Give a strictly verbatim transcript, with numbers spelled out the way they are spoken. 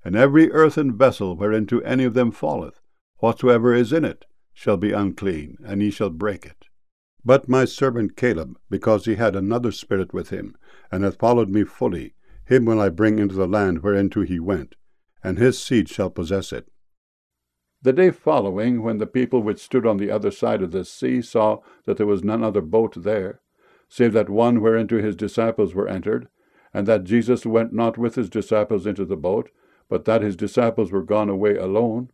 And every earthen vessel whereinto any of them falleth, whatsoever is in it, shall be unclean, and he shall break it. But my servant Caleb, because he had another spirit with him, and hath followed me fully, him will I bring into the land whereinto he went, and his seed shall possess it. The day following, when the people which stood on the other side of the sea saw that there was none other boat there, save that one whereinto his disciples were entered, and that Jesus went not with his disciples into the boat, but that his disciples were gone away alone,